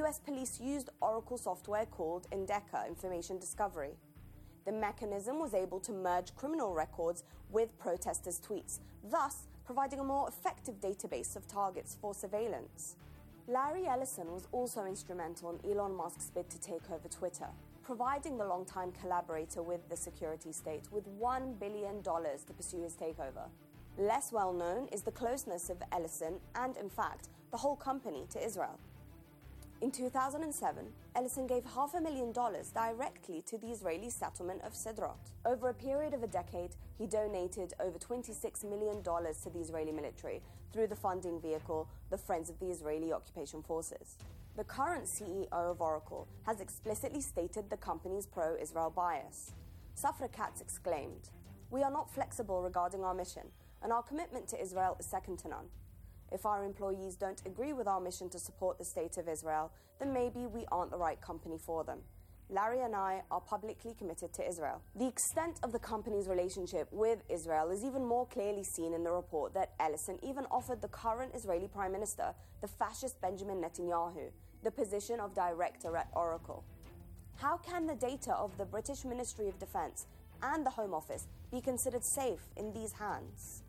US police used Oracle software called Endeca Information Discovery. The mechanism was able to merge criminal records with protesters' tweets, thus providing a more effective database of targets for surveillance. Larry Ellison was also instrumental in Elon Musk's bid to take over Twitter, providing the longtime collaborator with the security state with $1 billion to pursue his takeover. Less well known is the closeness of Ellison and, in fact, the whole company to Israel. In 2007, Ellison gave $500,000 directly to the Israeli settlement of Sderot. Over a period of a decade, he donated over $26 million to the Israeli military through the funding vehicle, the Friends of the Israeli Occupation Forces. The current CEO of Oracle has explicitly stated the company's pro-Israel bias. Safra Katz exclaimed, "We are not flexible regarding our mission, and our commitment to Israel is second to none. If our employees don't agree with our mission to support the state of Israel, then maybe we aren't the right company for them. Larry and I are publicly committed to Israel." The extent of the company's relationship with Israel is even more clearly seen in the report that Ellison even offered the current Israeli Prime Minister, the fascist Benjamin Netanyahu, the position of director at Oracle. How can the data of the British Ministry of Defence and the Home Office be considered safe in these hands?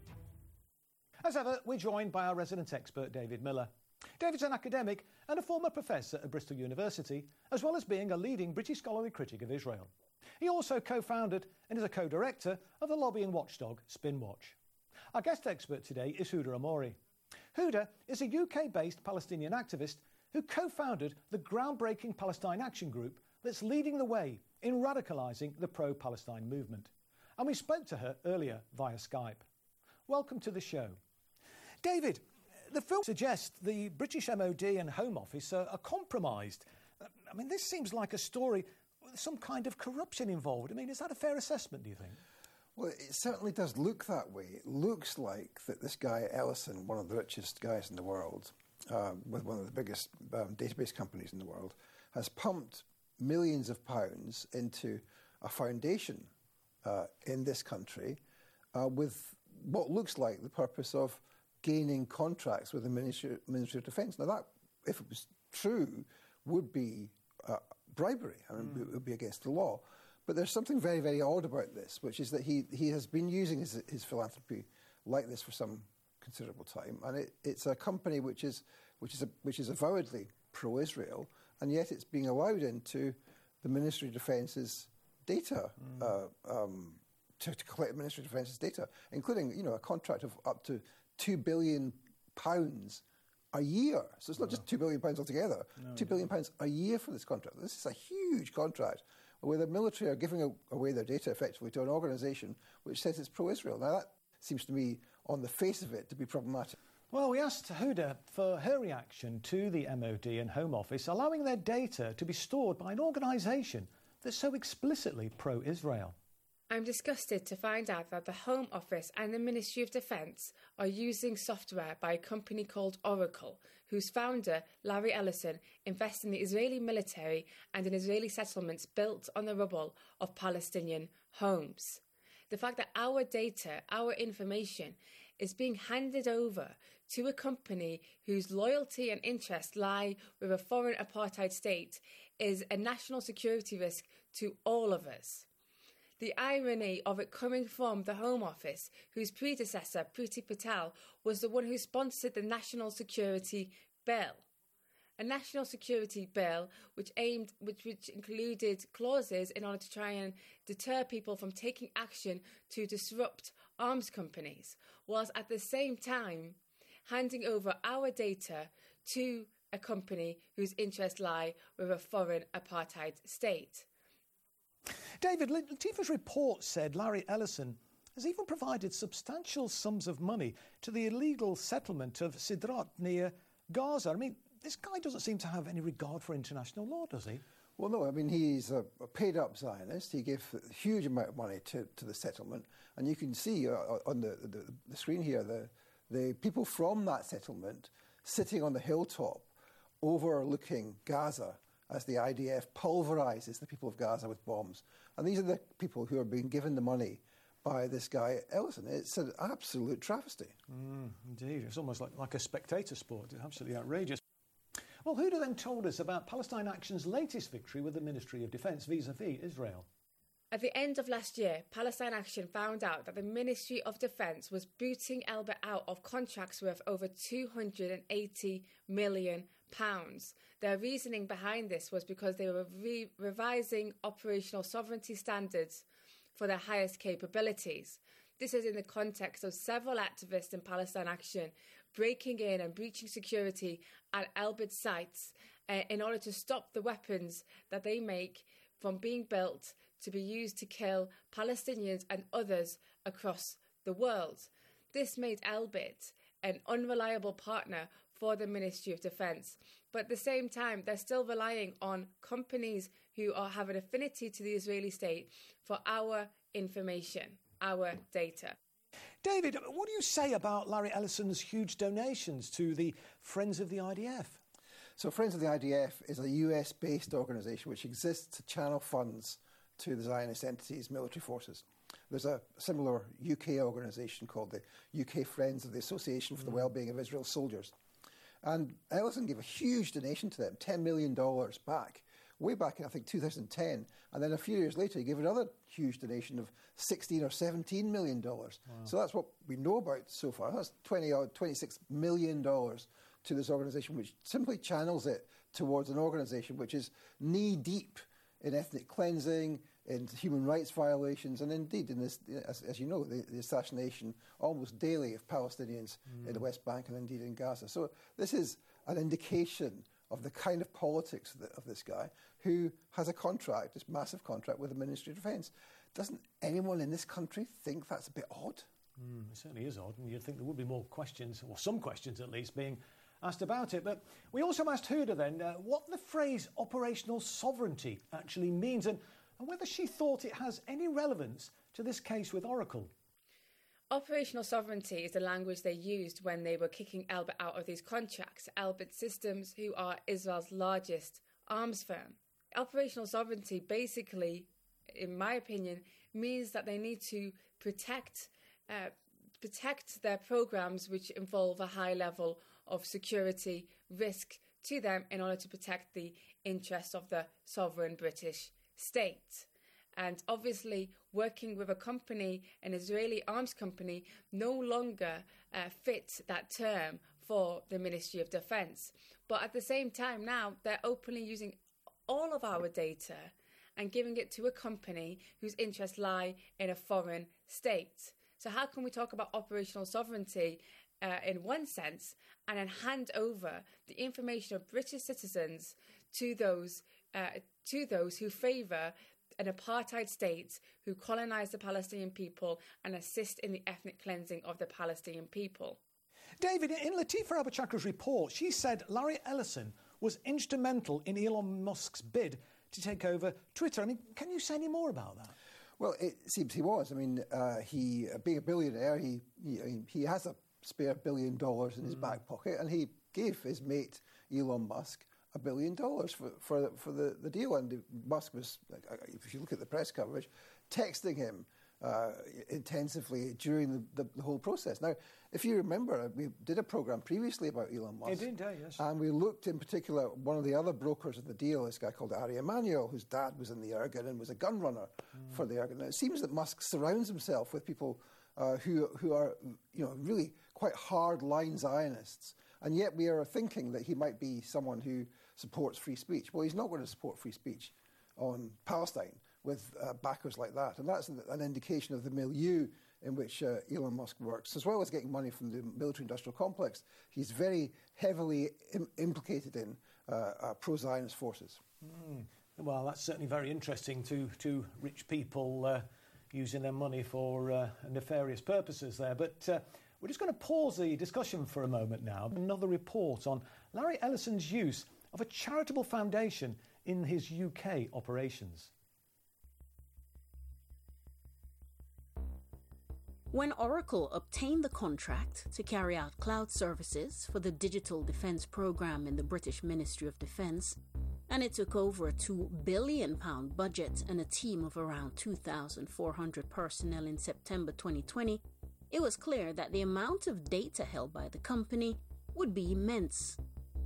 As ever, we're joined by our resident expert, David Miller. David's an academic and a former professor at Bristol University, as well as being a leading British scholarly critic of Israel. He also co-founded and is a co-director of the lobbying watchdog Spinwatch. Our guest expert today is Huda Amori. Huda is a UK-based Palestinian activist who co-founded the groundbreaking Palestine Action Group that's leading the way in radicalising the pro-Palestine movement. And we spoke to her earlier via Skype. Welcome to the show. David, the film suggests the British MOD and Home Office are compromised. I mean, this seems like a story with some kind of corruption involved. I mean, is that a fair assessment, do you think? Well, it certainly does look that way. It looks like that this guy, Ellison, one of the richest guys in the world, with one of the biggest database companies in the world, has pumped millions of pounds into a foundation in this country with what looks like the purpose of gaining contracts with the Ministry of Defence. Now, that, if it was true, would be bribery. I mean, it would be against the law. But there's something very, very odd about this, which is that he has been using his philanthropy like this for some considerable time, and it's a company which is avowedly pro-Israel, and yet it's being allowed into the Ministry of Defence's data to collect the Ministry of Defence's data, including a contract of up to £2 billion a year. So it's not just £2 billion altogether. No, £2 billion a year for this contract. This is a huge contract where the military are giving away their data effectively to an organisation which says it's pro-Israel. Now that seems to me, on the face of it, to be problematic. Well, we asked Huda for her reaction to the MOD and Home Office allowing their data to be stored by an organisation that's so explicitly pro-Israel. I'm disgusted to find out that the Home Office and the Ministry of Defence are using software by a company called Oracle, whose founder, Larry Ellison, invests in the Israeli military and in Israeli settlements built on the rubble of Palestinian homes. The fact that our data, our information, is being handed over to a company whose loyalty and interest lie with a foreign apartheid state is a national security risk to all of us. The irony of it coming from the Home Office, whose predecessor, Priti Patel, was the one who sponsored the National Security Bill. A national security bill which included clauses in order to try and deter people from taking action to disrupt arms companies, whilst at the same time handing over our data to a company whose interests lie with a foreign apartheid state. David, Latifah's report said Larry Ellison has even provided substantial sums of money to the illegal settlement of Sderot near Gaza. I mean, this guy doesn't seem to have any regard for international law, does he? Well, no, I mean, he's a paid-up Zionist. He gave a huge amount of money to the settlement. And you can see on the screen here the people from that settlement sitting on the hilltop overlooking Gaza as the IDF pulverises the people of Gaza with bombs. And these are the people who are being given the money by this guy, Ellison. It's an absolute travesty. Indeed. It's almost like a spectator sport. It's absolutely outrageous. Well, Huda then told us about Palestine Action's latest victory with the Ministry of Defence vis-à-vis Israel. At the end of last year, Palestine Action found out that the Ministry of Defence was booting Elbit out of contracts worth over £280 million. Their reasoning behind this was because they were revising operational sovereignty standards for their highest capabilities. This is in the context of several activists in Palestine Action breaking in and breaching security at Elbit sites in order to stop the weapons that they make from being built to be used to kill Palestinians and others across the world. This made Elbit an unreliable partner for the Ministry of Defence. But at the same time, they're still relying on companies who have an affinity to the Israeli state for our information, our data. David, what do you say about Larry Ellison's huge donations to the Friends of the IDF? So Friends of the IDF is a US-based organisation which exists to channel funds to the Zionist entities' military forces. There's a similar UK organisation called the UK Friends of the Association for the Wellbeing of Israel's Soldiers. And Ellison gave a huge donation to them, $10 million back, way back in, I think, 2010. And then a few years later, he gave another huge donation of $16 or $17 million. Wow. So that's what we know about so far. That's $26 million to this organisation, which simply channels it towards an organisation which is knee-deep in ethnic cleansing, in human rights violations, and indeed in this, as you know, the assassination almost daily of Palestinians in the West Bank and indeed in Gaza. So this is an indication of the kind of politics of this guy who has a contract, this massive contract with the Ministry of Defence. Doesn't anyone in this country think that's a bit odd? It certainly is odd, and you'd think there would be more questions, or some questions at least, being asked about it. But we also asked Huda then what the phrase operational sovereignty actually means and whether she thought it has any relevance to this case with Oracle. Operational sovereignty is the language they used when they were kicking Elbit out of these contracts. Elbit Systems, who are Israel's largest arms firm. Operational sovereignty basically, in my opinion, means that they need to protect their programs which involve a high level of security risk to them in order to protect the interests of the sovereign British state. And obviously working with a company, an Israeli arms company, no longer fit that term for the Ministry of Defence. But at the same time now, they're openly using all of our data and giving it to a company whose interests lie in a foreign state. So how can we talk about operational sovereignty in one sense and then hand over the information of British citizens to those who favour an apartheid state, who colonise the Palestinian people and assist in the ethnic cleansing of the Palestinian people? David, in Latifa Abuchakra's report, she said Larry Ellison was instrumental in Elon Musk's bid to take over Twitter. I mean, can you say any more about that? Well, it seems he was. I mean, he, being a billionaire, he has a spare $1 billion in his back pocket, and he gave his mate Elon Musk $1 billion for the deal. And Musk was, if you look at the press coverage, texting him intensively during the whole process. Now, if you remember, we did a programme previously about Elon Musk. It did, yes. And we looked in particular at one of the other brokers of the deal, this guy called Ari Emanuel, whose dad was in the Irgun and was a gun runner for the Irgun. Now, it seems that Musk surrounds himself with people who are, really quite hard-line Zionists. And yet we are thinking that he might be someone who supports free speech. Well, he's not going to support free speech on Palestine with backers like that. And that's an indication of the milieu in which Elon Musk works. As well as getting money from the military-industrial complex, he's very heavily implicated in pro-Zionist forces. Well, that's certainly very interesting to rich people using their money for nefarious purposes there. But we're just going to pause the discussion for a moment now. Another report on Larry Ellison's use of a charitable foundation in his UK operations. When Oracle obtained the contract to carry out cloud services for the Digital Defence Programme in the British Ministry of Defence, and it took over a £2 billion budget and a team of around 2,400 personnel in September 2020, it was clear that the amount of data held by the company would be immense.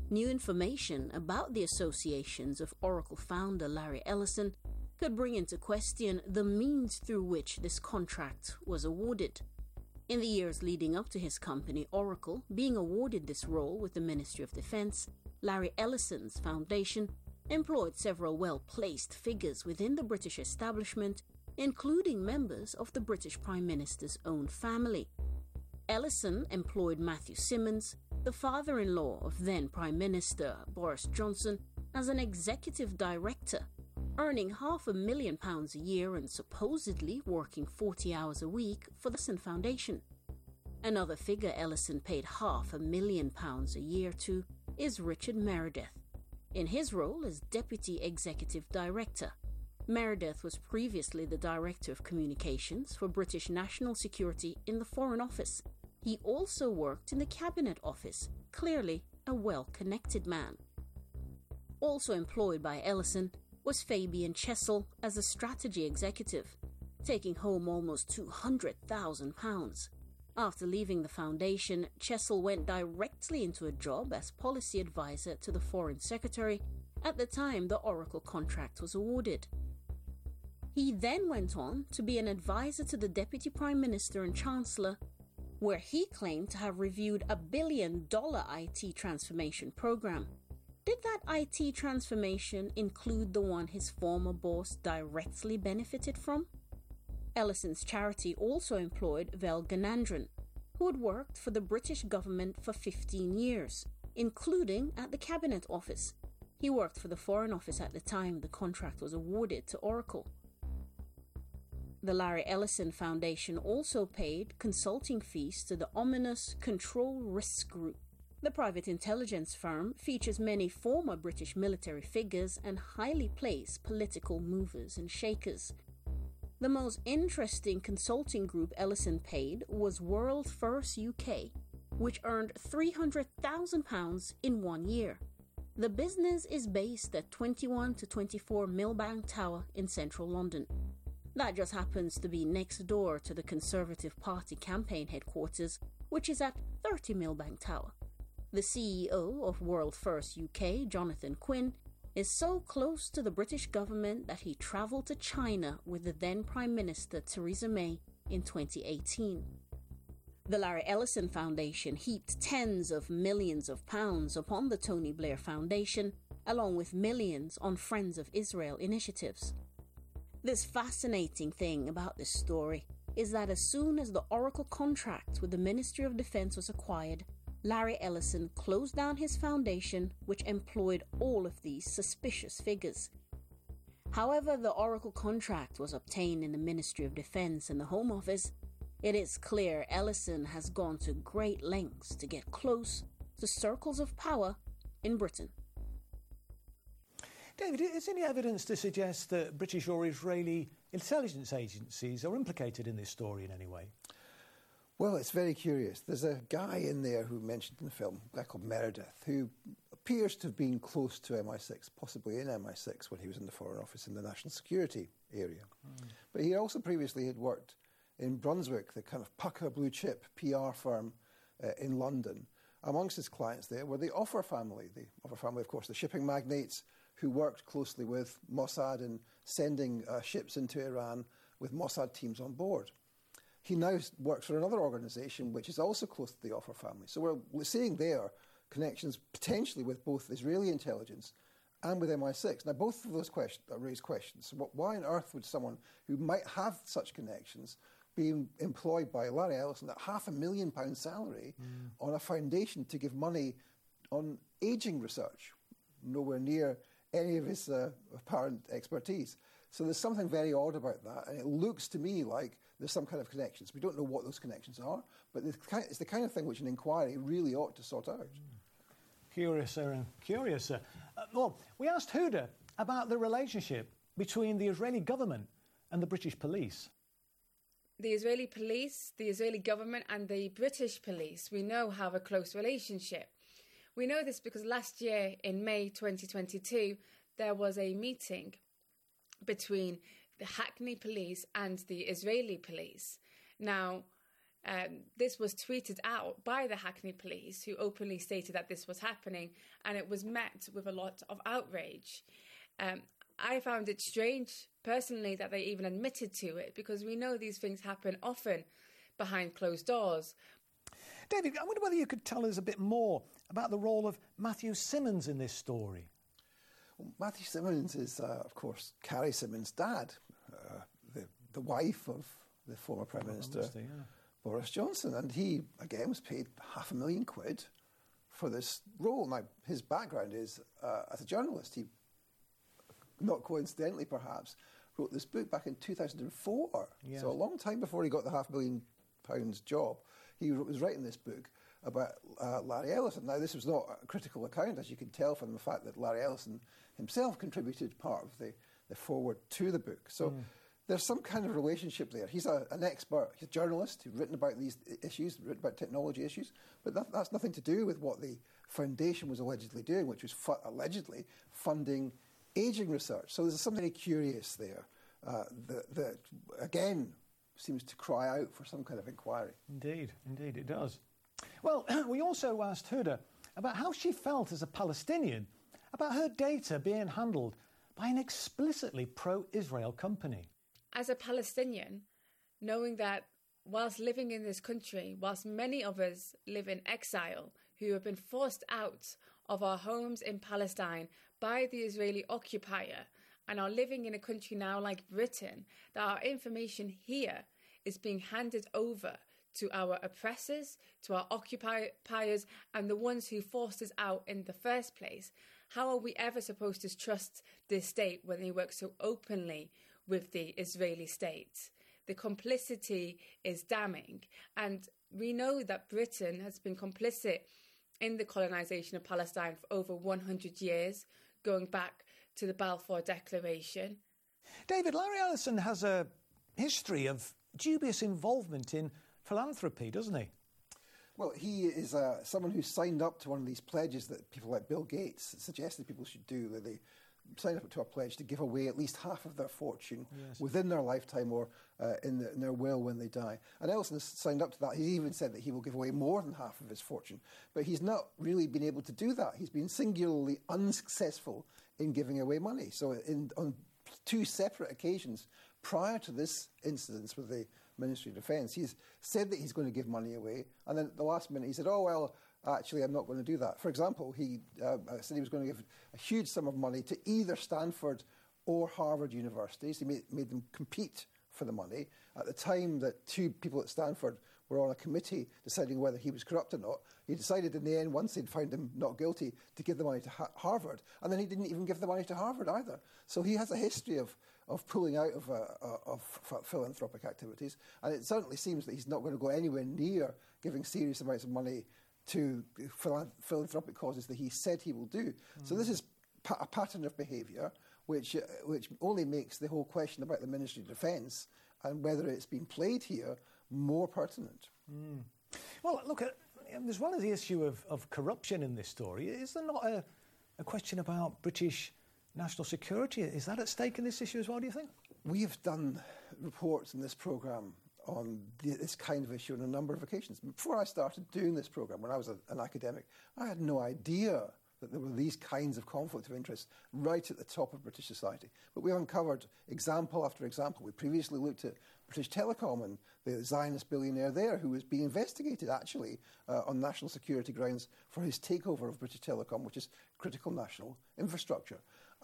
New information about the associations of Oracle founder Larry Ellison could bring into question the means through which this contract was awarded. In the years leading up to his company, Oracle, being awarded this role with the Ministry of Defense, Larry Ellison's foundation employed several well-placed figures within the British establishment, including members of the British Prime Minister's own family. Ellison employed Matthew Simmons, the father-in-law of then Prime Minister Boris Johnson, as an executive director, earning £500,000 a year and supposedly working 40 hours a week for the Ellison Foundation. Another figure Ellison paid £500,000 a year to is Richard Meredith, in his role as Deputy Executive Director. Meredith was previously the Director of Communications for British National Security in the Foreign Office. He also worked in the Cabinet Office, clearly a well-connected man. Also employed by Ellison was Fabian Chessel as a strategy executive, taking home almost £200,000. After leaving the foundation, Chessel went directly into a job as policy advisor to the Foreign Secretary at the time the Oracle contract was awarded. He then went on to be an advisor to the Deputy Prime Minister and Chancellor, where he claimed to have reviewed a $1 billion IT transformation program. Did that IT transformation include the one his former boss directly benefited from? Ellison's charity also employed Vel Ganandran, who had worked for the British government for 15 years, including at the Cabinet Office. He worked for the Foreign Office at the time the contract was awarded to Oracle. The Larry Ellison Foundation also paid consulting fees to the ominous Control Risk Group. The private intelligence firm features many former British military figures and highly placed political movers and shakers. The most interesting consulting group Ellison paid was World First UK, which earned £300,000 in 1 year. The business is based at 21 to 24 Millbank Tower in central London. That just happens to be next door to the Conservative Party campaign headquarters, which is at 30 Millbank Tower. The CEO of World First UK, Jonathan Quinn, is so close to the British government that he travelled to China with the then Prime Minister Theresa May in 2018. The Larry Ellison Foundation heaped tens of millions of pounds upon the Tony Blair Foundation, along with millions on Friends of Israel initiatives. This fascinating thing about this story is that as soon as the Oracle contract with the Ministry of Defense was acquired, Larry Ellison closed down his foundation, which employed all of these suspicious figures. However the Oracle contract was obtained in the Ministry of Defense and the Home Office, it is clear Ellison has gone to great lengths to get close to circles of power in Britain. David, is there any evidence to suggest that British or Israeli intelligence agencies are implicated in this story in any way? Well, it's very curious. There's a guy in there who mentioned in the film, a guy called Meredith, who appears to have been close to MI6, possibly in MI6 when he was in the Foreign Office in the national security area. But he also previously had worked in Brunswick, the kind of pucker blue chip PR firm in London. Amongst his clients there were the Offer family. The Offer family, of course, the shipping magnates who worked closely with Mossad in sending ships into Iran with Mossad teams on board. He now works for another organisation which is also close to the Offer family. So we're seeing there connections potentially with both Israeli intelligence and with MI6. Now, both of those raise questions. Why on earth would someone who might have such connections be employed by Larry Ellison at £500,000 salary on a foundation to give money on ageing research, nowhere near any of his apparent expertise? So there's something very odd about that, and it looks to me like there's some kind of connections. We don't know what those connections are, but it's the kind of thing which an inquiry really ought to sort out. Curiouser and curiouser. Well, we asked Huda about the relationship between the Israeli government and the British police. The Israeli police, the Israeli government and the British police, we know have a close relationship. We know this because last year, in May 2022, there was a meeting between the Hackney police and the Israeli police. Now, This was tweeted out by the Hackney police, who openly stated that this was happening, and it was met with a lot of outrage. I found it strange, personally, that they even admitted to it, because we know these things happen often behind closed doors. David, I wonder whether you could tell us a bit more about the role of Matthew Symonds in this story. Well, Matthew Symonds is, of course, Carrie Symonds' dad, the wife of the former Prime Minister, Boris Johnson. And he, again, was paid £500,000 for this role. Now, his background is as a journalist. He, not coincidentally perhaps, wrote this book back in 2004. Yes. So a long time before he got the £500,000 job, he was writing this book about Larry Ellison. Now, this was not a critical account, as you can tell from the fact that Larry Ellison himself contributed part of the foreword to the book. So there's some kind of relationship there. He's an expert, he's a journalist, he's written about these issues, written about technology issues, but that's nothing to do with what the foundation was allegedly doing, which was allegedly funding ageing research. So there's something very curious there that, again, seems to cry out for some kind of inquiry. Indeed it does. Well, we also asked Huda about how she felt as a Palestinian about her data being handled by an explicitly pro-Israel company. As a Palestinian, knowing that whilst living in this country, whilst many of us live in exile, who have been forced out of our homes in Palestine by the Israeli occupier and are living in a country now like Britain, that our information here is being handed over to our oppressors, to our occupiers, and the ones who forced us out in the first place. How are we ever supposed to trust this state when they work so openly with the Israeli state? The complicity is damning, and we know that Britain has been complicit in the colonisation of Palestine for over 100 years, going back to the Balfour Declaration. David, Larry Ellison has a history of dubious involvement in philanthropy, doesn't he? Well, he is someone who signed up to one of these pledges that people like Bill Gates suggested people should do, that they sign up to a pledge to give away at least half of their fortune within their lifetime or in their will when they die. And Ellison has signed up to that. He even said that he will give away more than half of his fortune. But he's not really been able to do that. He's been singularly unsuccessful in giving away money. So on two separate occasions prior to this incident with the Ministry of Defence, he's said that he's going to give money away, and then at the last minute he said, oh, well, actually, I'm not going to do that. For example, he said he was going to give a huge sum of money to either Stanford or Harvard universities. He made them compete for the money. At the time that two people at Stanford were on a committee deciding whether he was corrupt or not, he decided in the end, once they'd found him not guilty, to give the money to Harvard, and then he didn't even give the money to Harvard either. So he has a history of pulling out of philanthropic activities, and it certainly seems that he's not going to go anywhere near giving serious amounts of money to philanthropic causes that he said he will do. So this is a pattern of behaviour which only makes the whole question about the Ministry of Defence and whether it's been played here more pertinent. Well, look, as well as the issue of corruption in this story, is there not a question about British national security? Is that at stake in this issue as well, do you think? We've done reports in this programme on this kind of issue on a number of occasions. Before I started doing this programme, when I was an academic, I had no idea that there were these kinds of conflicts of interest right at the top of British society. But we've uncovered example after example. We previously looked at British Telecom and the Zionist billionaire there who was being investigated actually on national security grounds for his takeover of British Telecom, which is critical national infrastructure.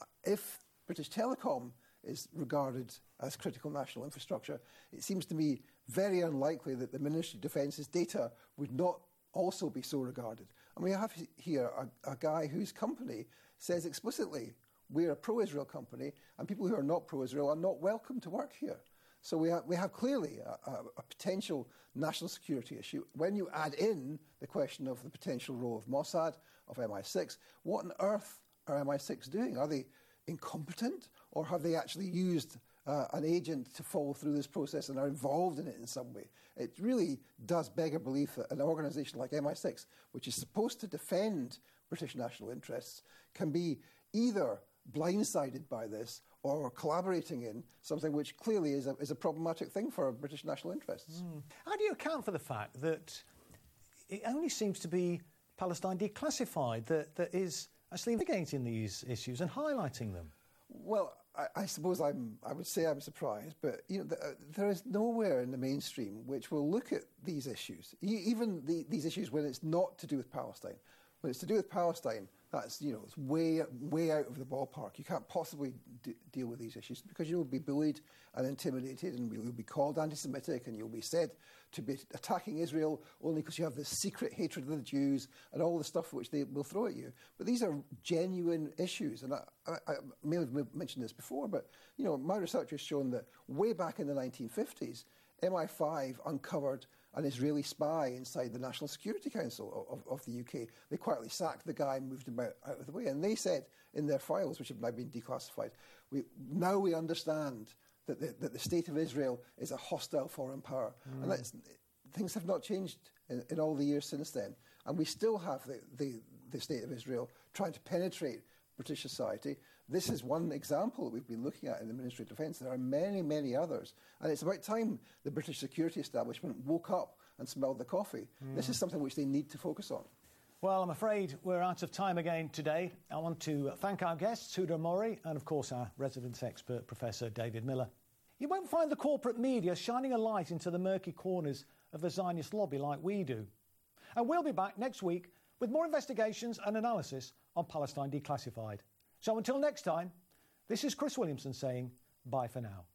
If British Telecom is regarded as critical national infrastructure, it seems to me very unlikely that the Ministry of Defence's data would not also be so regarded. And we have here a guy whose company says explicitly, we're a pro-Israel company, and people who are not pro-Israel are not welcome to work here. So we have clearly a potential national security issue. When you add in the question of the potential role of Mossad, of MI6, what on earth are MI6 doing? Are they incompetent, or have they actually used an agent to follow through this process and are involved in it in some way? It really does beg a belief that an organisation like MI6, which is supposed to defend British national interests, can be either blindsided by this or collaborating in something which clearly is a problematic thing for British national interests. How do you account for the fact that it only seems to be Palestine Declassified that is actually investigating these issues and highlighting them? Well, I suppose I would say I'm surprised, but there is nowhere in the mainstream which will look at these issues, even these issues when it's not to do with Palestine. When it's to do with Palestine, that's it's way out of the ballpark. You can't possibly deal with these issues because you'll be bullied and intimidated, and you'll be called anti-Semitic, and you'll be said to be attacking Israel only because you have this secret hatred of the Jews and all the stuff which they will throw at you. But these are genuine issues, and I may have mentioned this before, but my research has shown that way back in the 1950s, MI5 uncovered an Israeli spy inside the National Security Council of the UK. They quietly sacked the guy and moved him out of the way. And they said in their files, which have now been declassified, we understand that the state of Israel is a hostile foreign power. And things have not changed in all the years since then. And we still have the state of Israel trying to penetrate British society. This is one example that we've been looking at in the Ministry of Defence. There are many, many others. And it's about time the British security establishment woke up and smelled the coffee. This is something which they need to focus on. Well, I'm afraid we're out of time again today. I want to thank our guests, Tudor Murray, and of course our resident expert, Professor David Miller. You won't find the corporate media shining a light into the murky corners of the Zionist lobby like we do. And we'll be back next week with more investigations and analysis on Palestine Declassified. So until next time, this is Chris Williamson saying bye for now.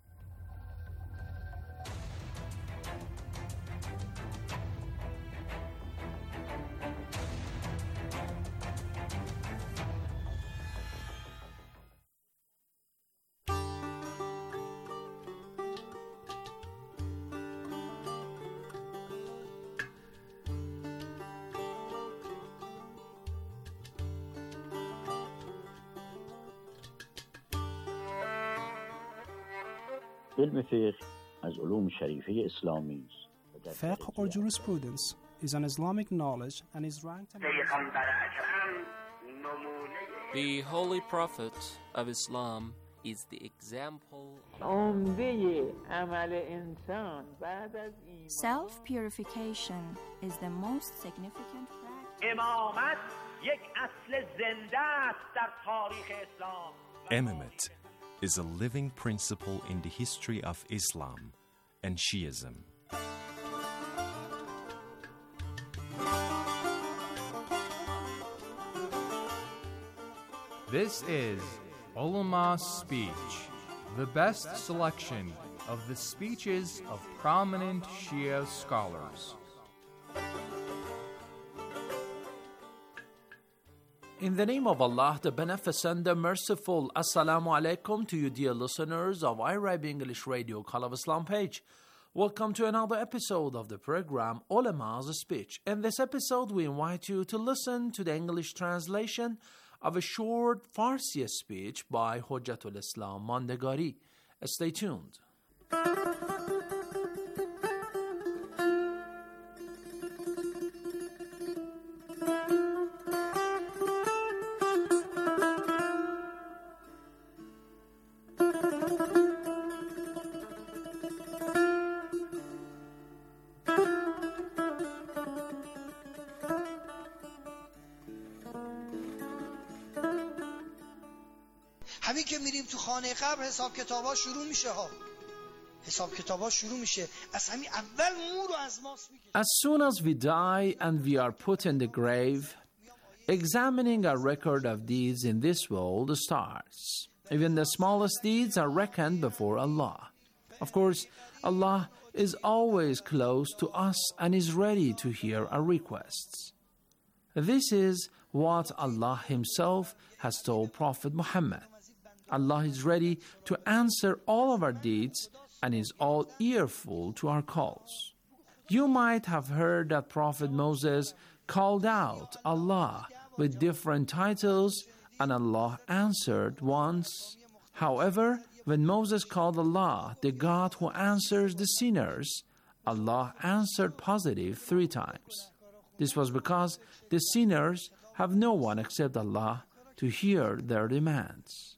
Fiqh or jurisprudence is an Islamic knowledge and is ranked The Holy Prophet of Islam is the example Self-purification is the most significant Imamate is a living principle in the history of Islam and Shiism. This is Ulama's Speech, the best selection of the speeches of prominent Shia scholars. In the name of Allah, the Beneficent, the Merciful, Assalamu alaikum to you dear listeners of Arab English Radio Call of Islam page. Welcome to another episode of the program Ulama's Speech. In this episode, we invite you to listen to the English translation of a short Farsi speech by Hujjatul Islam Mandegari. Stay tuned. همین که میریم تو خانه قبر حساب کتابا شروع میشه ها. حساب کتابا شروع میشه. از همین اول مو رو از ماست میگیره. As soon as we die and we are put in the grave, examining our record of deeds in this world starts. Even the smallest deeds are reckoned before Allah. Of course, Allah is always close to us and is ready to hear our requests. This is what Allah Himself has told Prophet Muhammad. Allah is ready to answer all of our deeds and is all earful to our calls. You might have heard that Prophet Moses called out Allah with different titles and Allah answered once. However, when Moses called Allah the God who answers the sinners, Allah answered positive 3 times. This was because the sinners have no one except Allah to hear their demands.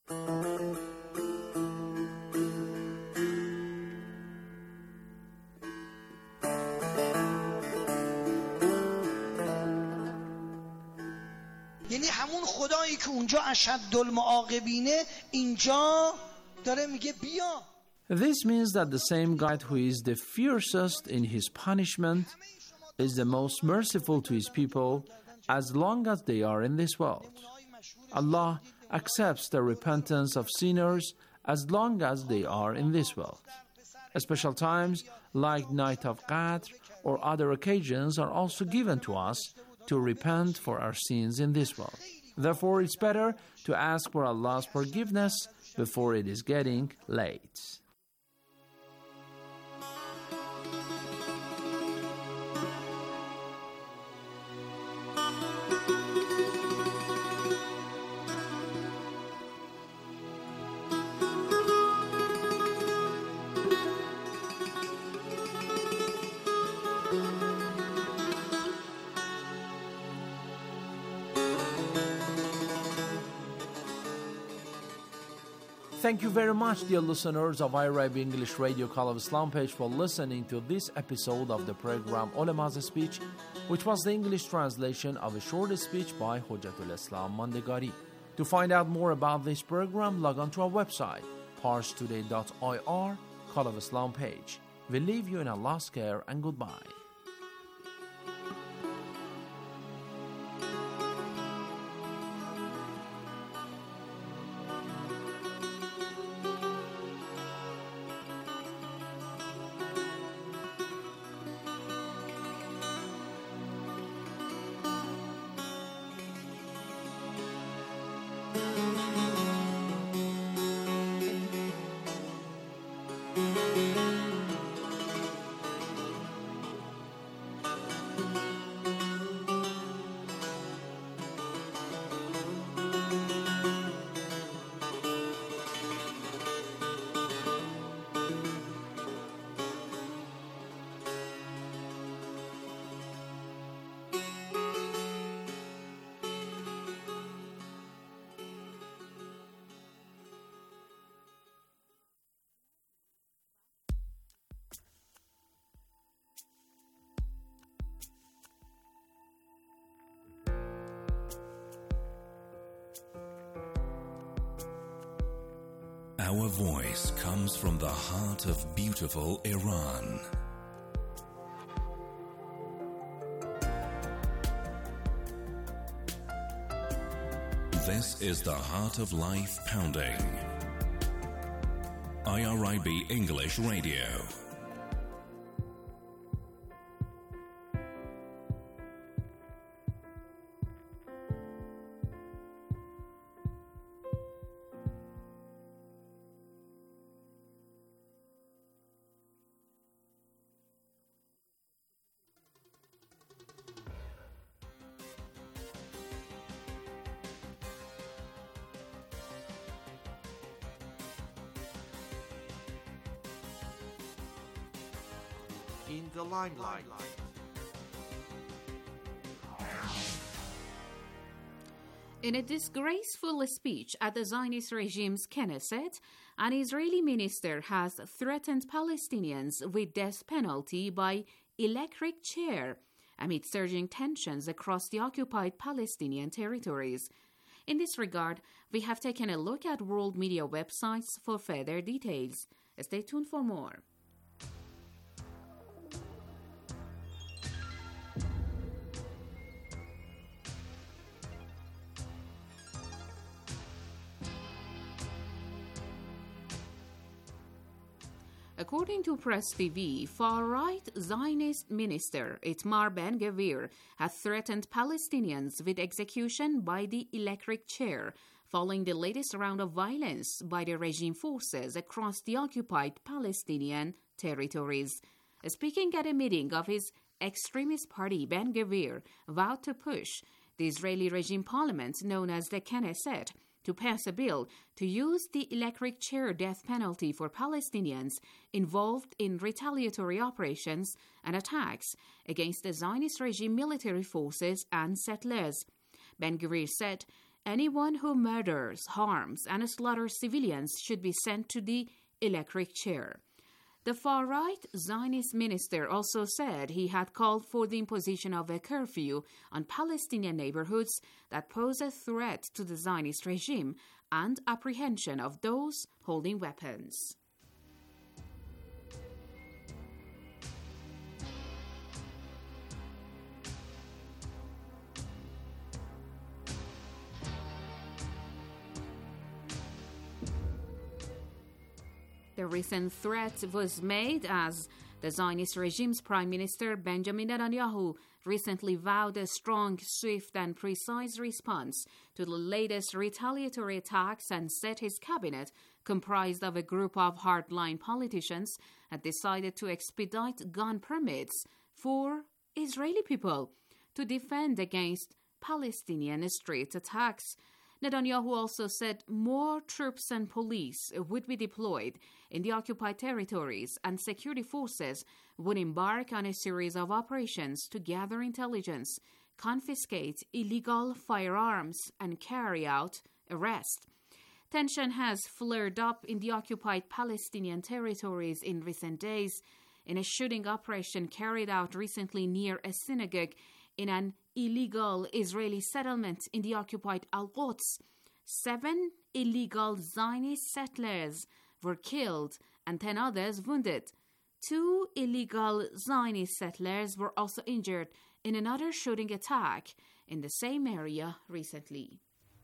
یعنی همون خدایی که اونجا اشد المعاقبینه اینجا داره میگه بیا. This means that the same God who is the fiercest in his punishment is the most merciful to his people as long as they are in this world. Allah accepts the repentance of sinners as long as they are in this world. Special times like Night of Qadr or other occasions are also given to us to repent for our sins in this world. Therefore, it's better to ask for Allah's forgiveness before it is getting late. Thank you very much, dear listeners of IRIB English Radio Call of Islam page, for listening to this episode of the program Ulama's Speech, which was the English translation of a short speech by Hujjatul Islam Mandegari. To find out more about this program, log on to our website, parstoday.ir, Call of Islam page. We leave you in Allah's care and goodbye. Our voice comes from the heart of beautiful Iran. This is the Heart of Life Pounding. IRIB English Radio. In the limelight. In a disgraceful speech at the Zionist regime's Knesset, an Israeli minister has threatened Palestinians with death penalty by electric chair amid surging tensions across the occupied Palestinian territories. In this regard, we have taken a look at world media websites for further details. Stay tuned for more. According to Press TV, far-right Zionist minister Itamar Ben-Gvir has threatened Palestinians with execution by the electric chair following the latest round of violence by the regime forces across the occupied Palestinian territories. Speaking at a meeting of his extremist party, Ben-Gvir vowed to push the Israeli regime parliament, known as the Knesset, to pass a bill to use the electric chair death penalty for Palestinians involved in retaliatory operations and attacks against the Zionist regime military forces and settlers. Ben-Gvir said, anyone who murders, harms, and slaughters civilians should be sent to the electric chair. The far-right Zionist minister also said he had called for the imposition of a curfew on Palestinian neighborhoods that pose a threat to the Zionist regime and apprehension of those holding weapons. The recent threat was made as the Zionist regime's Prime Minister Benjamin Netanyahu recently vowed a strong, swift, and precise response to the latest retaliatory attacks and said his cabinet, comprised of a group of hardline politicians, had decided to expedite gun permits for Israeli people to defend against Palestinian street attacks. Netanyahu also said more troops and police would be deployed in the occupied territories and security forces would embark on a series of operations to gather intelligence, confiscate illegal firearms, and carry out arrests. Tension has flared up in the occupied Palestinian territories in recent days in a shooting operation carried out recently near a synagogue in an illegal Israeli settlement in the occupied Al-Quds. 7 illegal Zionist settlers were killed and 10 others wounded. 2 illegal Zionist settlers were also injured in another shooting attack in the same area recently.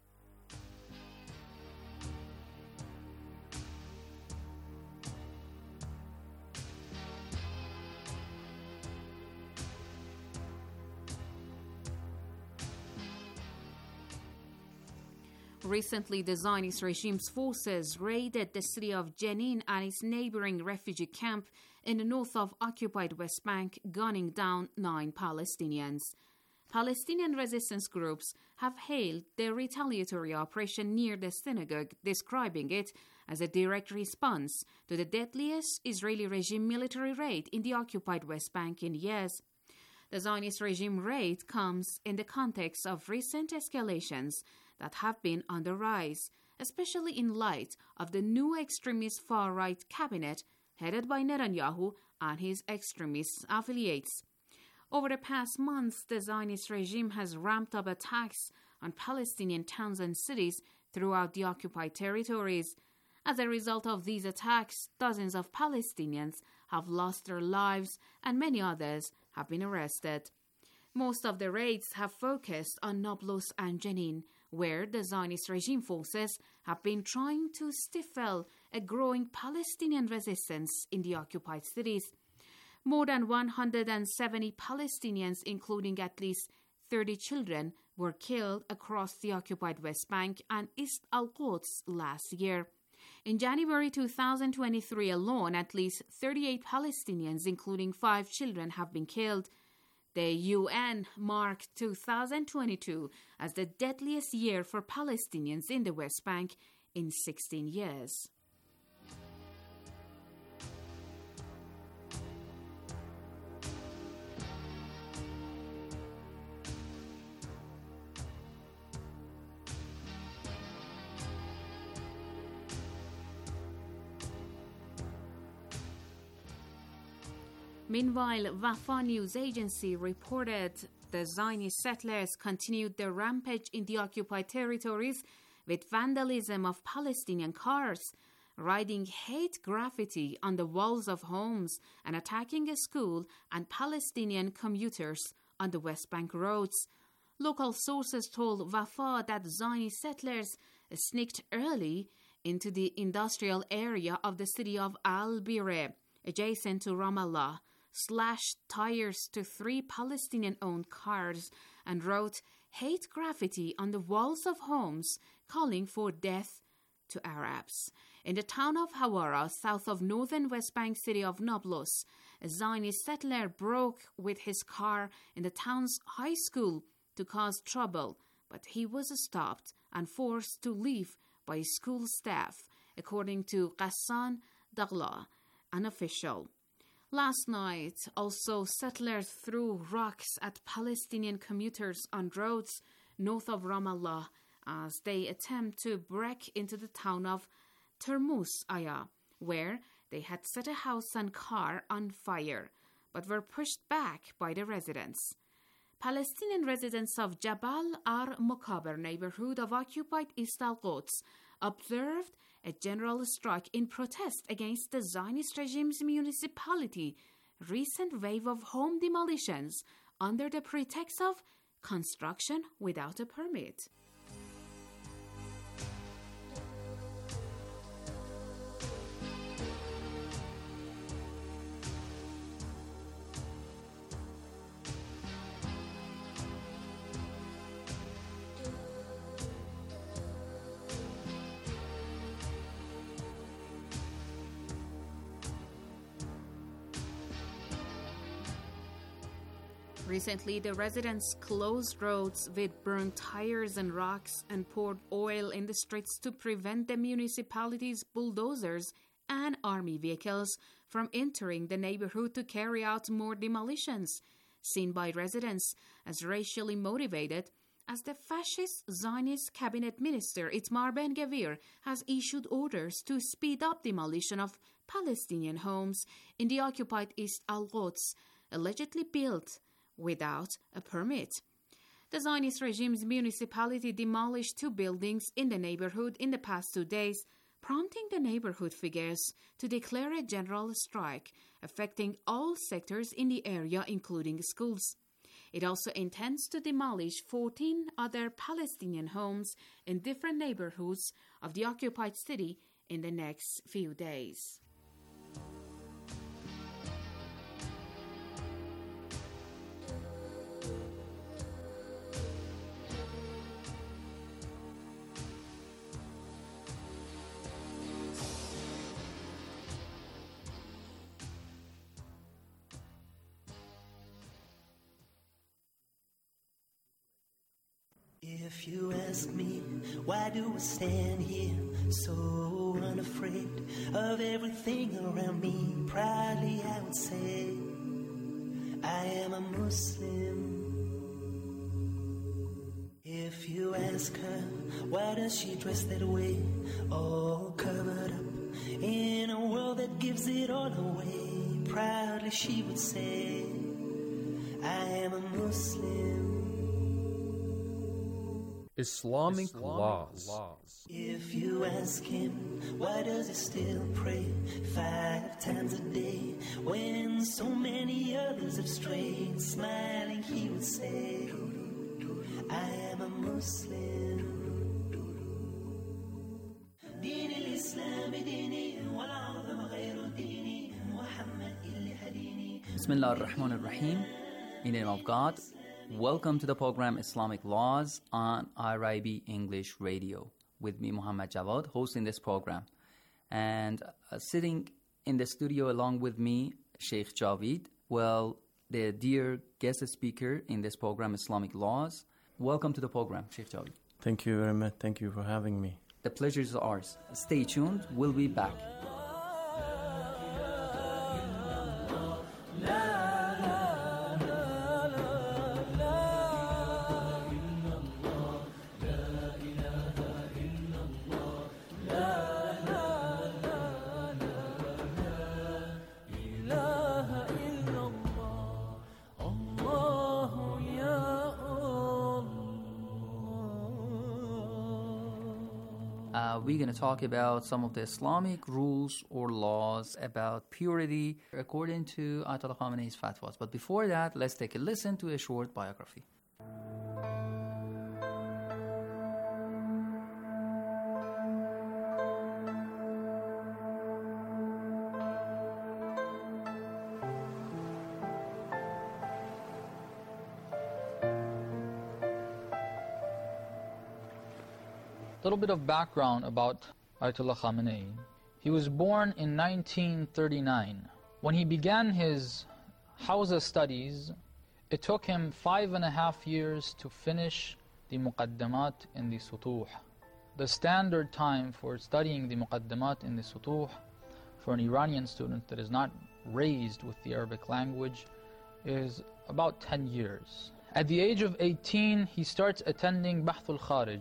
Recently, the Zionist regime's forces raided the city of Jenin and its neighboring refugee camp in the north of occupied West Bank, gunning down 9 Palestinians. Palestinian resistance groups have hailed the retaliatory operation near the synagogue, describing it as a direct response to the deadliest Israeli regime military raid in the occupied West Bank in years. The Zionist regime raid comes in the context of recent escalations that have been on the rise, especially in light of the new extremist far-right cabinet headed by Netanyahu and his extremist affiliates. Over the past months, the Zionist regime has ramped up attacks on Palestinian towns and cities throughout the occupied territories. As a result of these attacks, dozens of Palestinians have lost their lives and many others have been arrested. Most of the raids have focused on Nablus and Jenin, where the Zionist regime forces have been trying to stifle a growing Palestinian resistance in the occupied cities. More than 170 Palestinians, including at least 30 children, were killed across the occupied West Bank and East Al-Quds last year. In January 2023 alone, at least 38 Palestinians, including 5 children, have been killed. The UN marked 2022 as the deadliest year for Palestinians in the West Bank in 16 years. Meanwhile, Wafa news agency reported the Zionist settlers continued their rampage in the occupied territories with vandalism of Palestinian cars, writing hate graffiti on the walls of homes, and attacking a school and Palestinian commuters on the West Bank roads. Local sources told Wafa that Zionist settlers sneaked early into the industrial area of the city of Al-Bireh, adjacent to Ramallah, slashed tires to 3 Palestinian-owned cars, and wrote hate graffiti on the walls of homes calling for death to Arabs. In the town of Hawara, south of northern West Bank city of Nablus, a Zionist settler broke with his car in the town's high school to cause trouble, but he was stopped and forced to leave by school staff, according to Ghassan Dagla, an official. Last night, also, settlers threw rocks at Palestinian commuters on roads north of Ramallah as they attempt to break into the town of Termus Aya, where they had set a house and car on fire, but were pushed back by the residents. Palestinian residents of Jabal Ar-Mukaber neighborhood of occupied East Al-Quds observed a general strike in protest against the Zionist regime's municipality recent wave of home demolitions under the pretext of construction without a permit. Recently, the residents closed roads with burned tires and rocks and poured oil in the streets to prevent the municipality's bulldozers and army vehicles from entering the neighborhood to carry out more demolitions, seen by residents as racially motivated, as the fascist Zionist cabinet minister Itamar Ben-Gvir has issued orders to speed up demolition of Palestinian homes in the occupied East Al-Quds, allegedly built without a permit. The Zionist regime's municipality demolished 2 buildings in the neighborhood in the past 2 days, prompting the neighborhood figures to declare a general strike affecting all sectors in the area, including schools. It also intends to demolish 14 other Palestinian homes in different neighborhoods of the occupied city in the next few days. If you ask me, why do I stand here so unafraid of everything around me? Proudly I would say, I am a Muslim. If you ask her, why does she dress that way, all covered up in a world that gives it all away? Proudly she would say, I am a Muslim. Islamic laws. If you ask him, why does he still pray 5 times a day when so many others have strayed? Smiling he would say, I am a Muslim. دين الإسلام ديني والعظم غير ديني محمد اللي هديني. Bismillah ar-Rahman ar-Rahim. In the name of God. Welcome to the program Islamic Laws on IRIB English Radio with me, Muhammad Jawad, hosting this program. And sitting in the studio along with me, Sheikh Javid, the dear guest speaker in this program, Islamic Laws. Welcome to the program, Sheikh Javid. Thank you very much. Thank you for having me. The pleasure is ours. Stay tuned. We'll be back. We're going to talk about some of the Islamic rules or laws about purity according to Ayatollah Khamenei's fatwas. But before that, let's take a listen to a short biography. A little bit of background about Ayatollah Khamenei. He was born in 1939. When he began his Hawza studies, it took him 5.5 years to finish the Muqaddamat in the Sutuh. The standard time for studying the Muqaddamat in the Sutuh for an Iranian student that is not raised with the Arabic language is about 10 years. At the age of 18, he starts attending Bahthul Kharij,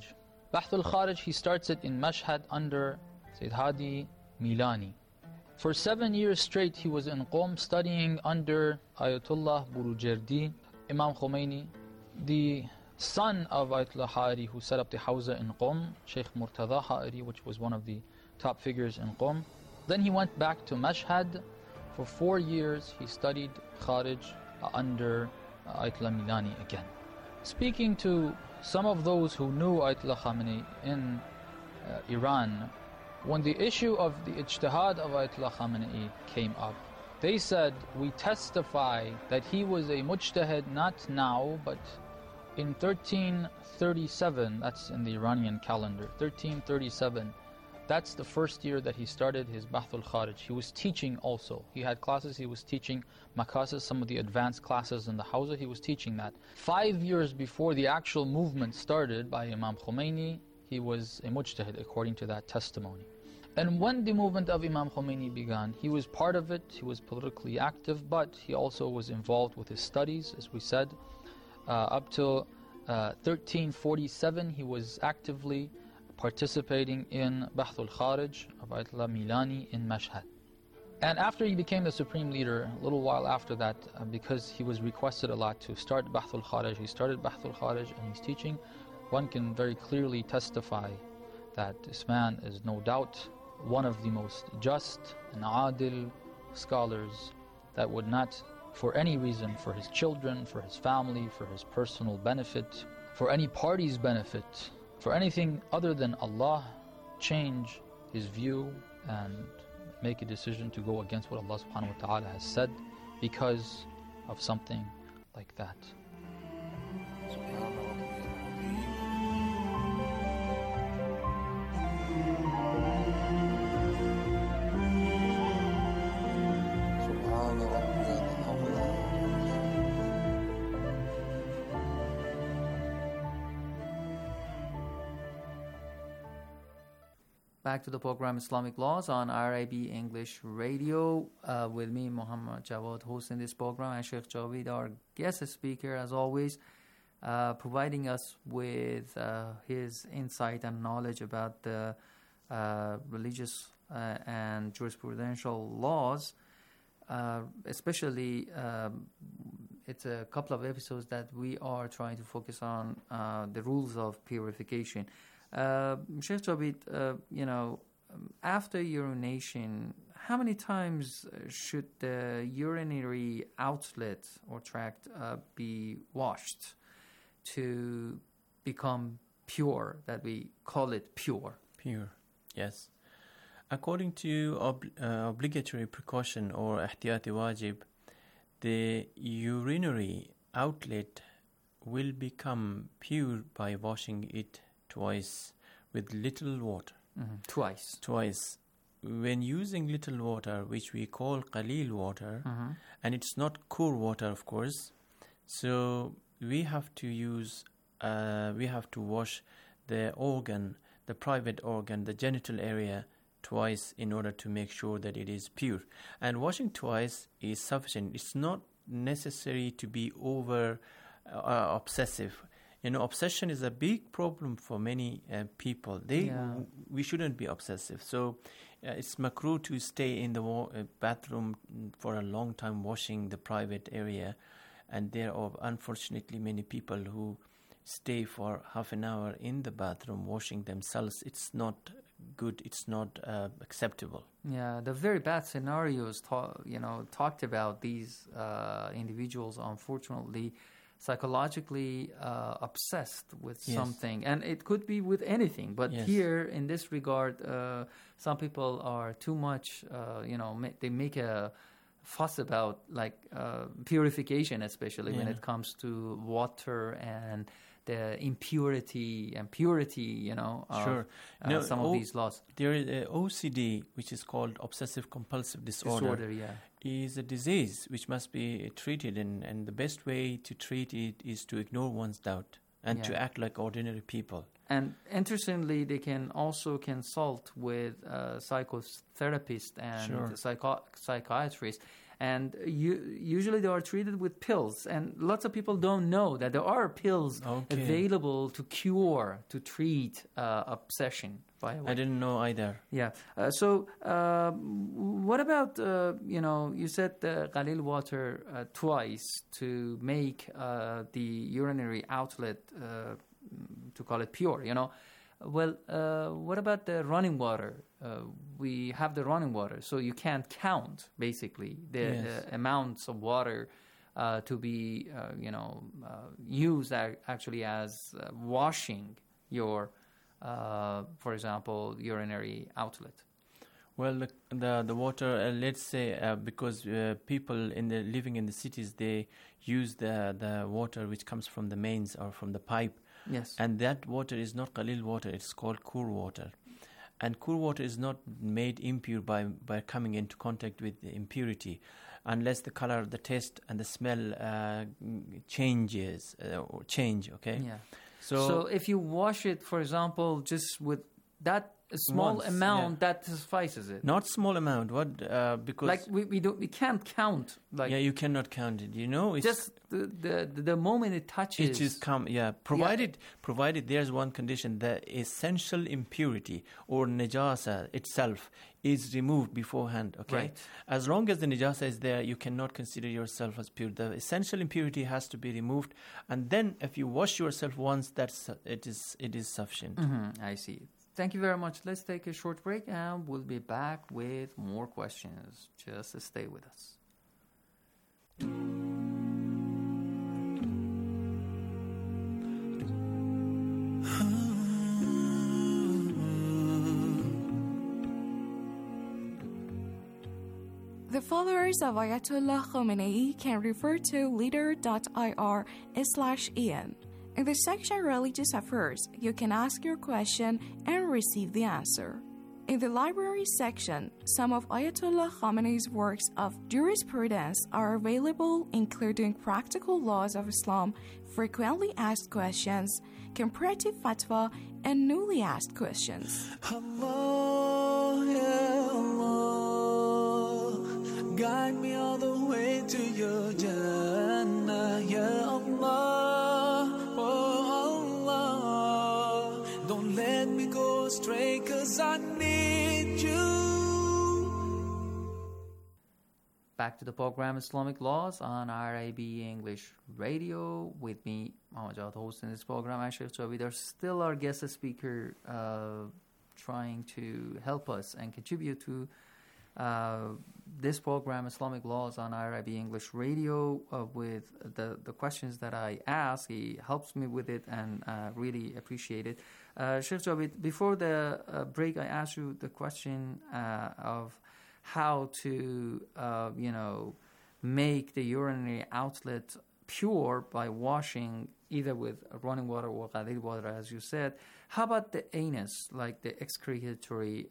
Bahth al-Kharij, he starts it in Mashhad under Sayyid Hadi Milani. For 7 years straight, he was in Qom studying under Ayatollah Burujerdi, Imam Khomeini, the son of Ayatollah Ha'iri, who set up the Hawza in Qom, Sheikh Murtada Ha'iri, which was one of the top figures in Qom. Then he went back to Mashhad. For 4 years, he studied Kharij under Ayatollah Milani again. Speaking to some of those who knew Ayatollah Khamenei in Iran, when the issue of the ijtihad of Ayatollah Khamenei came up, they said, we testify that he was a mujtahid not now, but in 1337, that's in the Iranian calendar, 1337, that's the first year that he started his Bahth al-Kharij. He was teaching also. He had classes, he was teaching Makasis, some of the advanced classes in the Hawza, he was teaching that. 5 years before the actual movement started by Imam Khomeini, he was a mujtahid according to that testimony. And when the movement of Imam Khomeini began, he was part of it, he was politically active, but he also was involved with his studies, as we said. Up till 1347, he was actively participating in Bahth al-Kharij of Ayatollah Milani in Mashhad. And after he became the supreme leader, a little while after that, because he was requested a lot to start Bahth al-Kharij, he started Bahth al-Kharij and he's teaching. One can very clearly testify that this man is no doubt one of the most just and adil scholars that would not, for any reason, for his children, for his family, for his personal benefit, for any party's benefit, for anything other than Allah, change his view and make a decision to go against what Allah subhanahu wa ta'ala has said because of something like that. Back to the program Islamic Laws on RIB English Radio. With me, Muhammad Jawad, hosting this program, and Sheikh Javid, our guest speaker, as always, providing us with his insight and knowledge about the religious and jurisprudential laws. Especially, it's a couple of episodes that we are trying to focus on the rules of purification. Sheikh Javid, after urination, how many times should the urinary outlet or tract be washed to become pure, that we call it pure? Pure, yes. According to obligatory precaution or ihtiyati wajib, the urinary outlet will become pure by washing it twice with little water. Twice. When using little water, which we call qaleel water, and it's not core water, of course, so we have to wash the organ, the private organ, the genital area twice in order to make sure that it is pure. And washing twice is sufficient. It's not necessary to be over obsessive. Obsession is a big problem for many people. We shouldn't be obsessive. So it's makruh to stay in the bathroom for a long time washing the private area. And there are unfortunately many people who stay for half an hour in the bathroom washing themselves. It's not good. It's not acceptable. Yeah, the very bad scenarios talked about these individuals, unfortunately, psychologically obsessed with something, and it could be with anything, but here in this regard some people are too much they make a fuss about purification, especially when it comes to water and the impurity and purity of some of these laws. There is OCD, which is called obsessive compulsive disorder, is a disease which must be treated, and the best way to treat it is to ignore one's doubt and to act like ordinary people. And interestingly, they can also consult with psychotherapists and psychiatrists, And usually they are treated with pills. And lots of people don't know that there are pills available to cure, to treat obsession. I didn't know either. Yeah. So what about, you said Ghalil water twice to make the urinary outlet, to call it pure, Well, what about the running water? We have the running water, so you can't count, basically, the amounts of water to be, used actually as washing your, for example, urinary outlet. Well, the water, let's say, because people living in the cities, they use the water which comes from the mains or from the pipe. Yes. And that water is not Ghalil water, it's called Kur water. And Kur water is not made impure by coming into contact with the impurity, unless the color, the taste, and the smell change, okay? Yeah. So if you wash it, for example, just with that small amount, that suffices it. Not small amount. What? Because we can't count. You cannot count it. It's just the moment it touches. It just come. Yeah. Provided there's one condition: the essential impurity or najasa itself is removed beforehand. Okay. Right. As long as the najasa is there, you cannot consider yourself as pure. The essential impurity has to be removed, and then if you wash yourself once, it is sufficient. Mm-hmm. I see. Thank you very much. Let's take a short break and we'll be back with more questions. Just stay with us. The followers of Ayatollah Khomeini can refer to leader.ir/en. In the section Religious Affairs, you can ask your question and receive the answer. In the library section, some of Ayatollah Khomeini's works of jurisprudence are available, including Practical Laws of Islam, Frequently Asked Questions, Comparative Fatwa, and Newly Asked Questions. Allah, ya Allah, guide me all the way to your Jannah, ya Allah. Stray, 'cause I need you. Back to the program Islamic Laws on RIB English Radio with me, Mohammed Jawad, hosting this program. And Sheikh Javed are still our guest speaker, trying to help us and contribute to this program Islamic Laws on RIB English Radio with the questions that I ask. He helps me with it and really appreciate it. Sheikh Javed, before the break, I asked you the question of how to, make the urinary outlet pure by washing either with running water or Ghalil water, as you said. How about the anus, like the excretory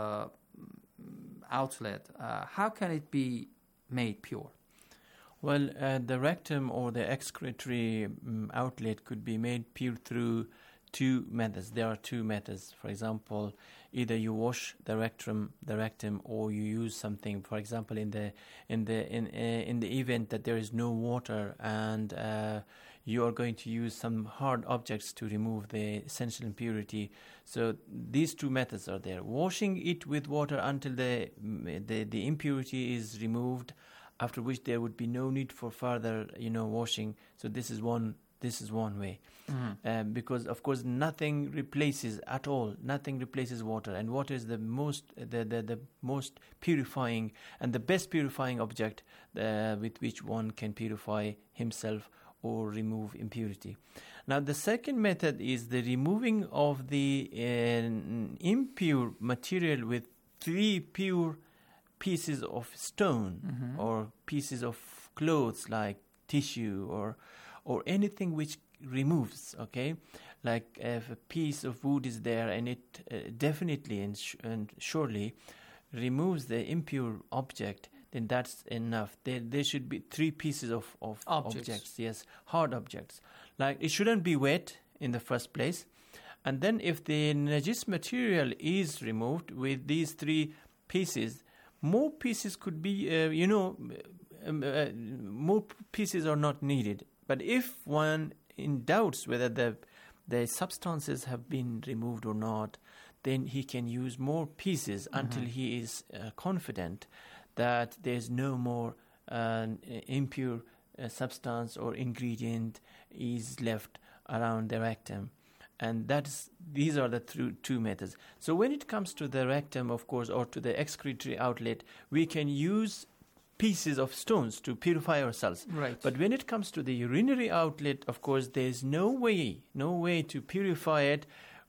outlet? How can it be made pure? Well, the rectum or the excretory outlet could be made pure through two methods. There are two methods. For example, either you wash the rectum, or you use something. For example, in the event that there is no water and you are going to use some hard objects to remove the essential impurity. So these two methods are there. Washing it with water until the impurity is removed, after which there would be no need for further washing. So this is one way. Mm-hmm. Because of course nothing replaces water, and water is the most purifying and the best purifying object with which one can purify himself or remove impurity. Now the second method is the removing of the impure material with 3 pure pieces of stone, mm-hmm. or pieces of clothes like tissue or anything which removes, okay? Like if a piece of wood is there and it definitely and surely removes the impure object, then that's enough. There should be 3 pieces of objects, yes, hard objects. Like it shouldn't be wet in the first place. And then if the najis material is removed with these 3 pieces, more pieces could be, more pieces are not needed. But if one in doubts whether the substances have been removed or not, then he can use more pieces until he is confident that there's no more impure substance or ingredient is left around the rectum. And these are the two methods. So when it comes to the rectum, of course, or to the excretory outlet, we can use pieces of stones to purify ourselves. Right. But when it comes to the urinary outlet, of course, there's no way to purify it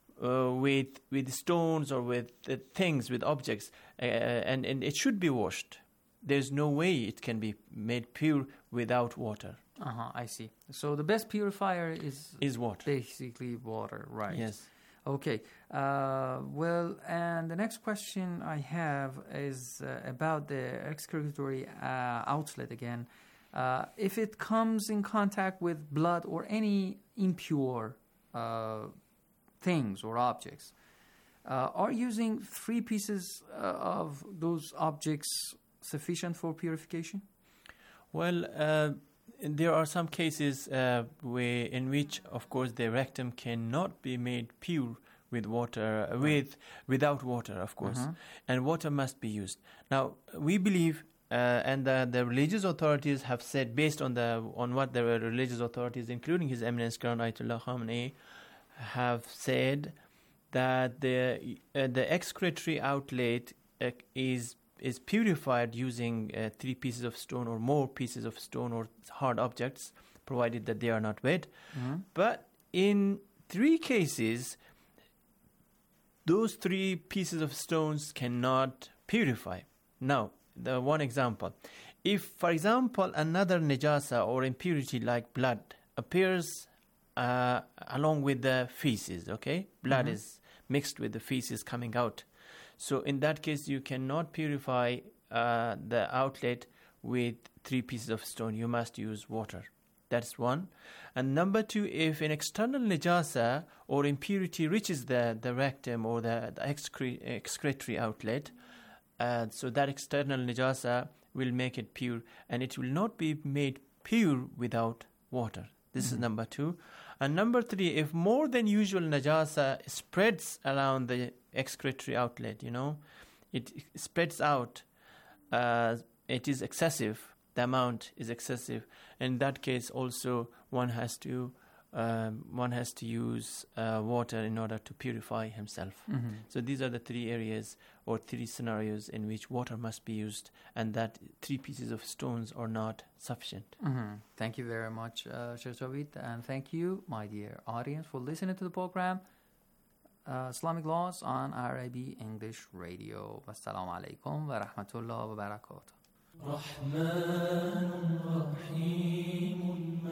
with stones or with things, with objects, and it should be washed. There's no way it can be made pure without water. I see. So the best purifier is water. Basically water, right? Yes. Okay. Well, and the next question I have is about the excretory outlet again. If it comes in contact with blood or any impure things or objects, are using 3 pieces of those objects sufficient for purification? Well, there are some cases in which, of course, the rectum cannot be made pure with water, without water, of course, and water must be used. Now, we believe, and the religious authorities have said, based on what the religious authorities, including His Eminence Grand Ayatollah Khamenei, have said, that the excretory outlet is purified using 3 pieces of stone or more pieces of stone or hard objects, provided that they are not wet. But in 3 cases, those 3 pieces of stones cannot purify. Now, the one example. If, for example, another najasa or impurity like blood appears along with the feces, okay? Blood is mixed with the feces coming out. So in that case, you cannot purify the outlet with 3 pieces of stone. You must use water. That's one. And number 2, if an external najasa or impurity reaches the rectum or the excretory outlet, so that external najasa will make it pure, and it will not be made pure without water. This is number 2. And number 3, if more than usual najasa spreads around the excretory outlet, it spreads out, it is excessive, the amount is excessive. In that case also one has to use water in order to purify himself. So these are the 3 areas or 3 scenarios in which water must be used, and that 3 pieces of stones are not sufficient. Thank you very much, Sheikh Javed, and thank you, my dear audience, for listening to the program Islamic Laws on IRIB English Radio. Wassalamu alaikum wa rahmatullah wa barakatuh. رحمن رحيم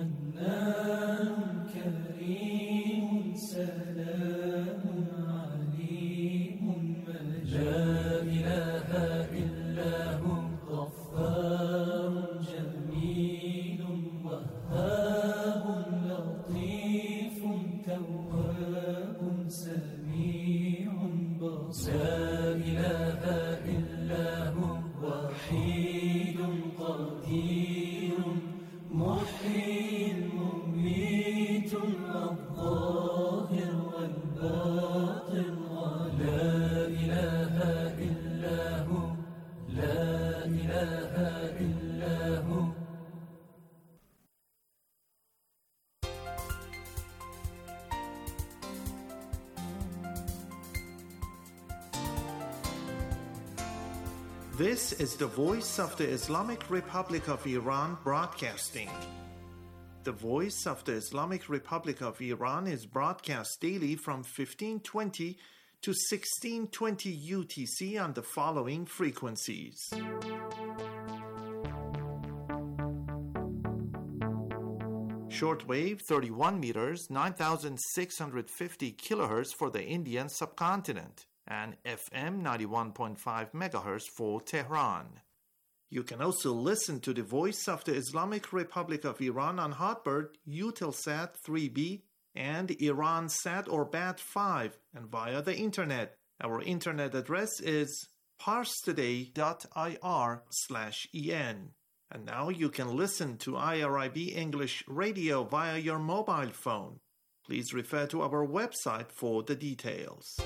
منان كريم سلام عليم لا إله إلا هو غفار جميل وهاب لطيف تواب سميع بصير لا إله إلا هو وحيد قدير محيي مميت الظاهر والباطن ولا إله إلا هو لا إله إلا هو. This is the voice of the Islamic Republic of Iran broadcasting. The voice of the Islamic Republic of Iran is broadcast daily from 1520 to 1620 UTC on the following frequencies. Shortwave 31 meters, 9,650 kilohertz for the Indian subcontinent, and FM 91.5 megahertz for Tehran. You can also listen to the Voice of the Islamic Republic of Iran on Hotbird, Eutelsat 3B, and Iransat or Bat5, and via the internet. Our internet address is parstoday.ir/en. And now you can listen to IRIB English Radio via your mobile phone. Please refer to our website for the details.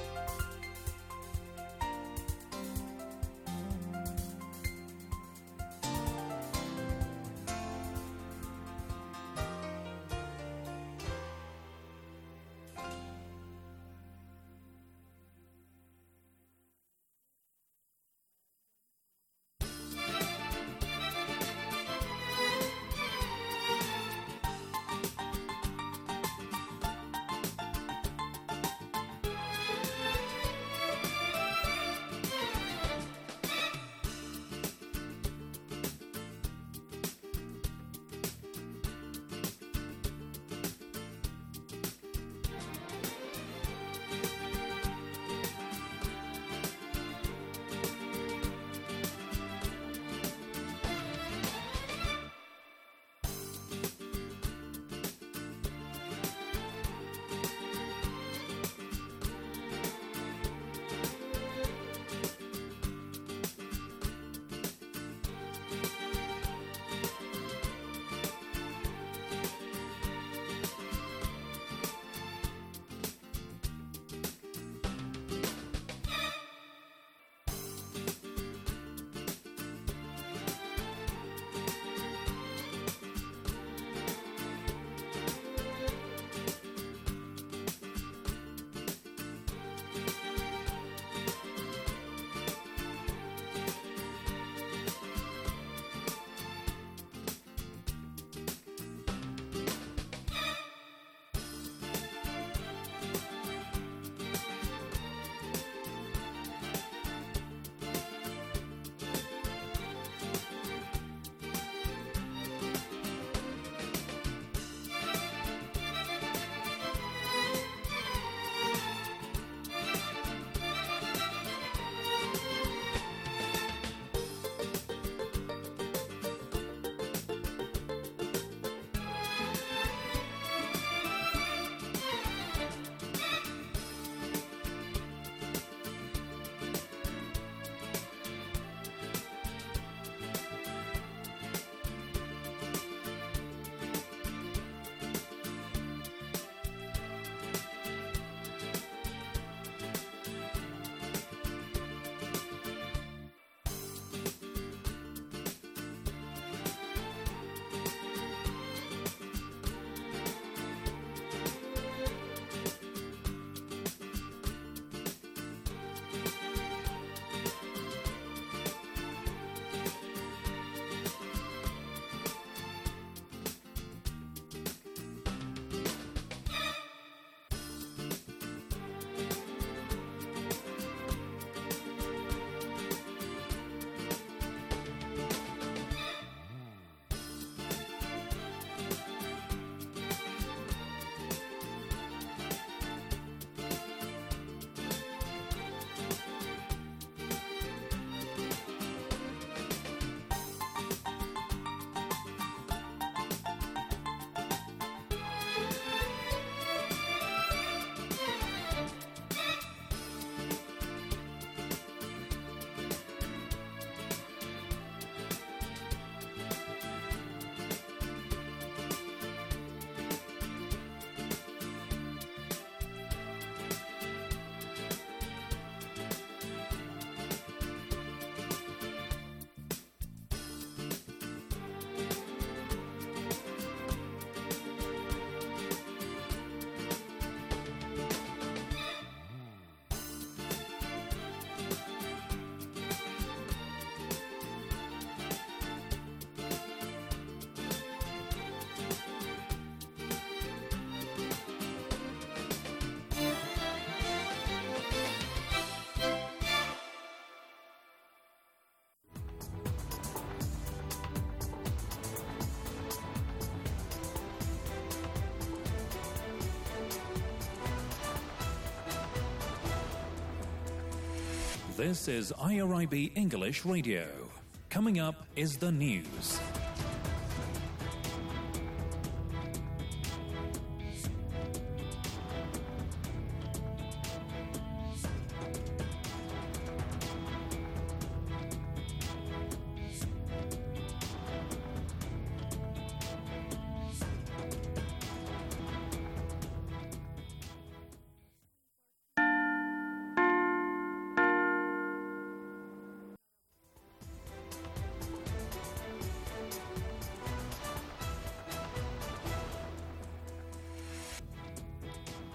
This is IRIB English Radio. Coming up is the news.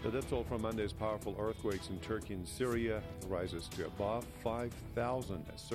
The death toll from Monday's powerful earthquakes in Turkey and Syria rises to above 5,000 as